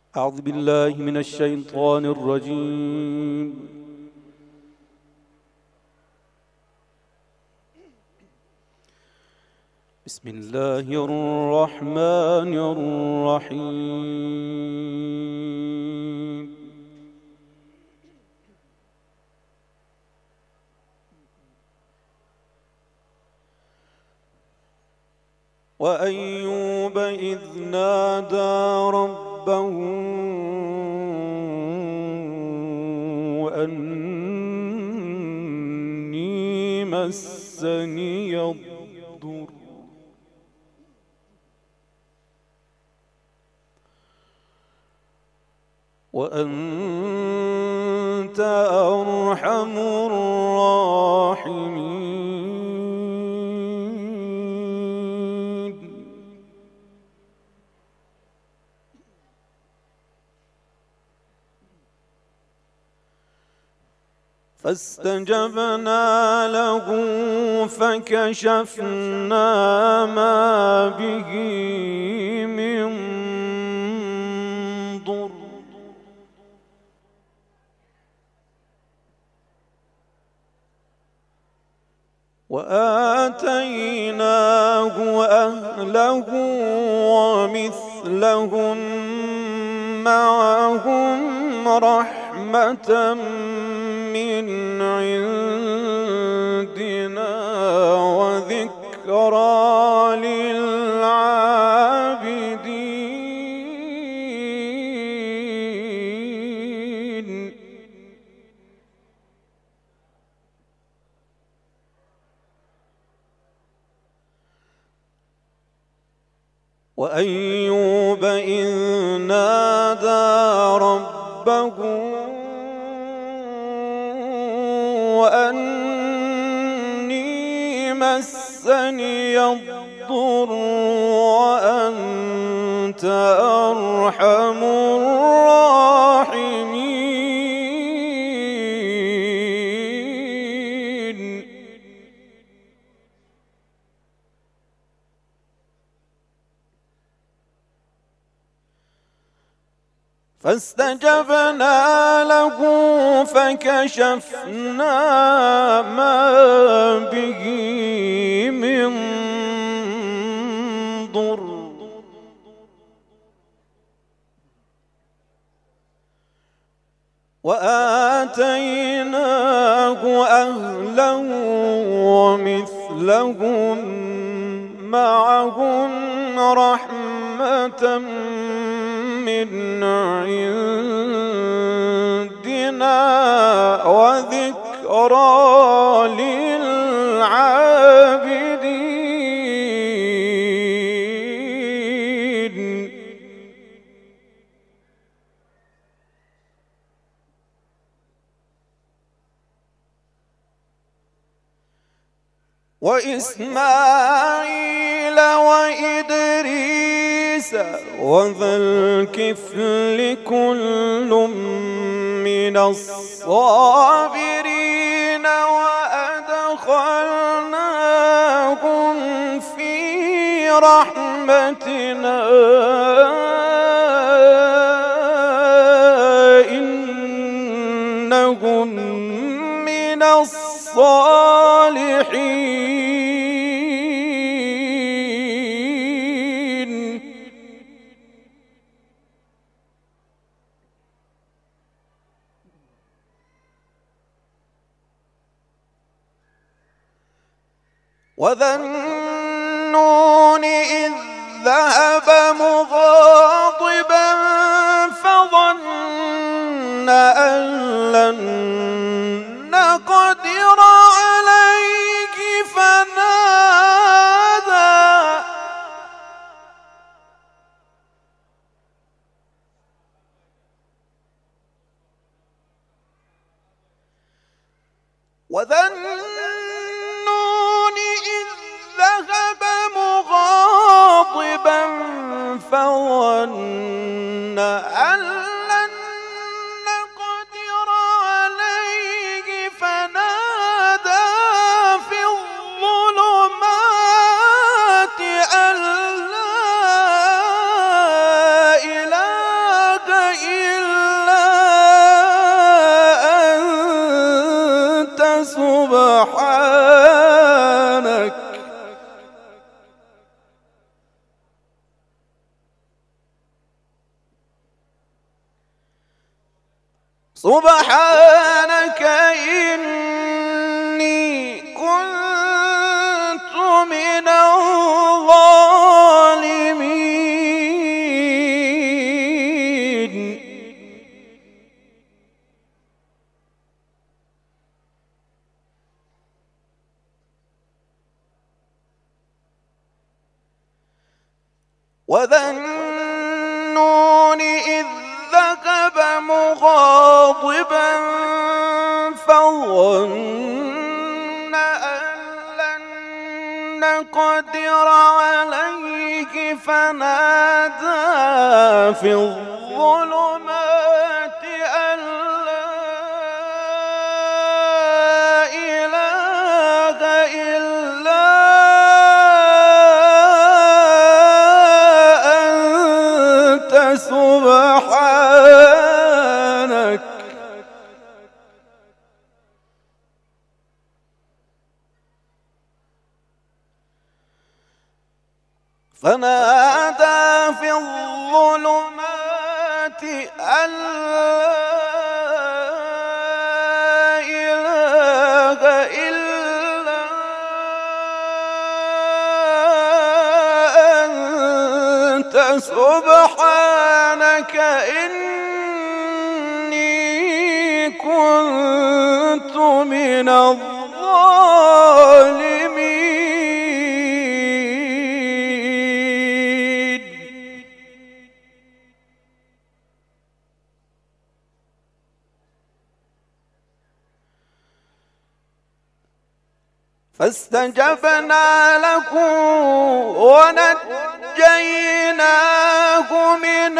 أعوذ بالله من الشيطان الرجيم. بسم الله الرحمن الرحيم. وأيوب إذ نادى ربه أني مسني الضر وأنت أرحم الراحمين. فاستجبنا له فكشفنا ما به من ضر وآتيناه أهله ومثلهم معهم رحمة من عندنا وذكرى للعابدين. وأيوب إذ نادى ربه وأني مسني الضر وأنت أرحم الراحمين. فاستجبنا له فكشفنا ما به من ضر وآتيناه أهله ومثلهم معهم رحمة من عندنا وذكرى للعابدين. وإسماعيل وإدريس وذا الكفل كل من الصابرين وأدخلناهم في رحمتنا إنهم من الصالحين. وذا النون إذ ذهب مغاضبا فظن أن لن نقدر عليه وذا النون إذ ذهب مغاضبا فظن أن لن نقدر عليه فنادى في الظلمات أن لا إله سبحانك إني كنت من الظالمين. وذا النون إذ ذهب مغاضبا فظن أن لن نقدر عليه فنادى في الظلمات أن لا إله إلا أنت سبحانك فنادى في الظلمات أن لا إله إلا أنت سبحانك إني كنت من الظالمين. فاستجبنا له ونجيناه من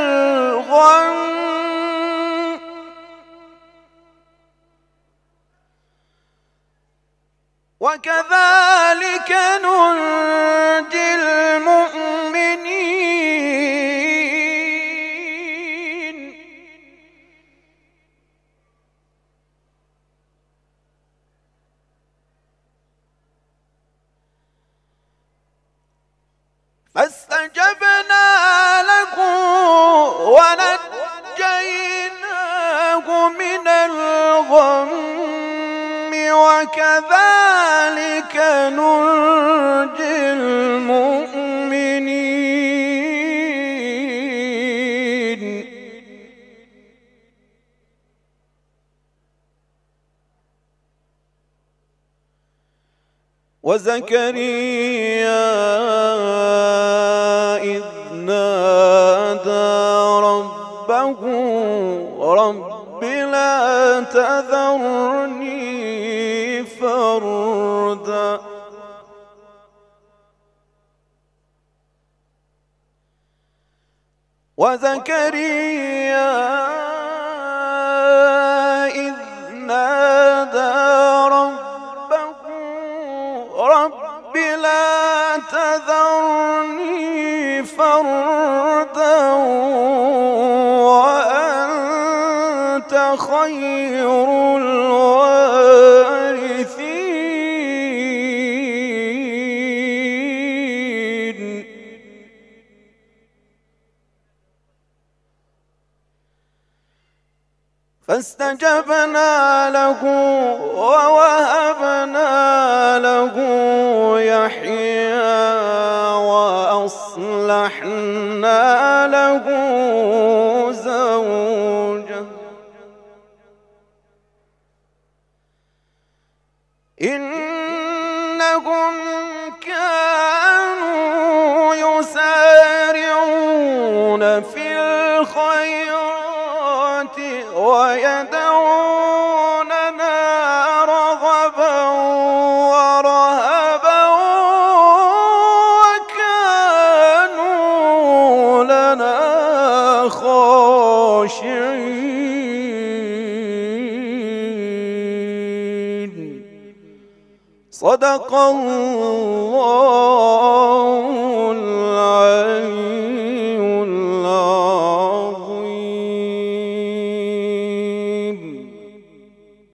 الغم وكذلك ننجي المؤمنين. فاستجبنا له ونجيناه من الغم وكذلك ننجي المؤمنين. وزكريا إذ نادى ربه رب لا تذرني فردا وزكريا إذ نادى ربه رب لا تذرني فردا وأنت خير الوارثين. فاستجبنا له ووهبنا له يحيى وأصلحنا له زوجه إنهم كانوا يسارعون في الخيرات ويدعوننا رغبا ورهبا وكانوا لنا خاشعين. صدق الله العليم.